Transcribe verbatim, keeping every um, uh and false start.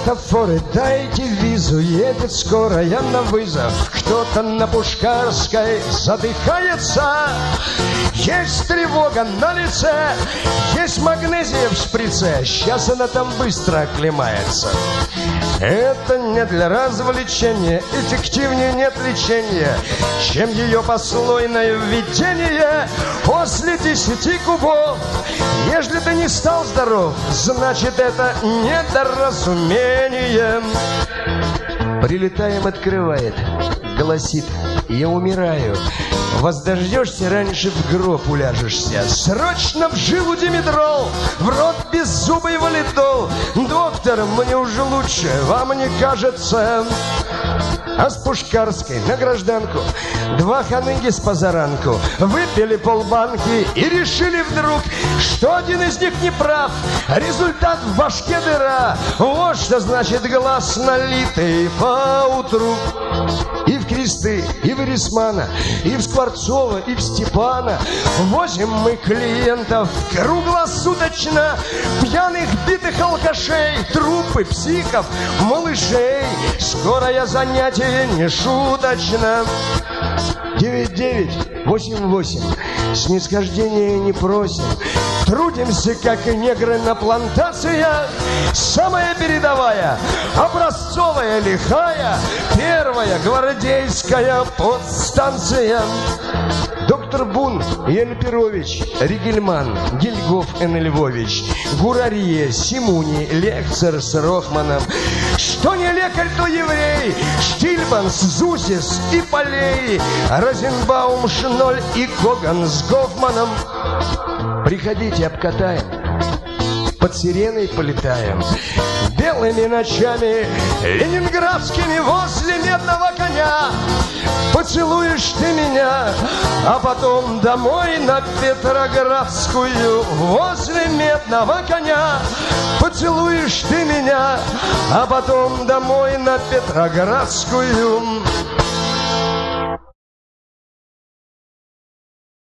светофоры, дайте визу, едет скорая на вызов. Кто-то на Пушкарской задыхается. Есть тревога на лице, есть магнезия в шприце. Сейчас она там быстро оклемается. Это не для развлечения, эффективнее нет лечения, чем ее послойное введение после десяти кубов. Если ты не стал здоров, значит это недоразумение. Прилетаем, открывает, гласит: я умираю. Воздождешься, раньше в гроб уляжешься. Срочно в жилу димедрол, в рот беззубый валидол. Доктор, мне уже лучше, вам не кажется? А с Пушкарской на гражданку два ханыги с позаранку выпили полбанки и решили вдруг, что один из них не прав. Результат в башке дыра. Вот что значит глаз налитый поутру. И в Кресты, и в Эрисмана, и в Скворцова, и в Степана возим мы клиентов круглосуточно. Пьяных, битых алкашей, трупы, психов, малышей. Скорое занятие не шуточно. девять девять восемь восемь. Снисхождения не просим. Трудимся, как и негры на плантациях. Самая передовая, образцовая, лихая, первая гвардейская подстанция. Доктор Бун, Ельперович, Ригельман, Гильгоф Н. Львович, Гурарье, Симуни, Лекцер с Рохманом. Что не лекарь, то еврей. Штильбанс, Зусис и Полей, Розенбаум, Шноль и Коган с Гофманом. Приходите, обкатаем, под сиреной полетаем. Белыми ночами ленинградскими возле медного коня поцелуешь ты меня, а потом домой на Петроградскую. Возле медного коня поцелуешь ты меня, а потом домой на Петроградскую.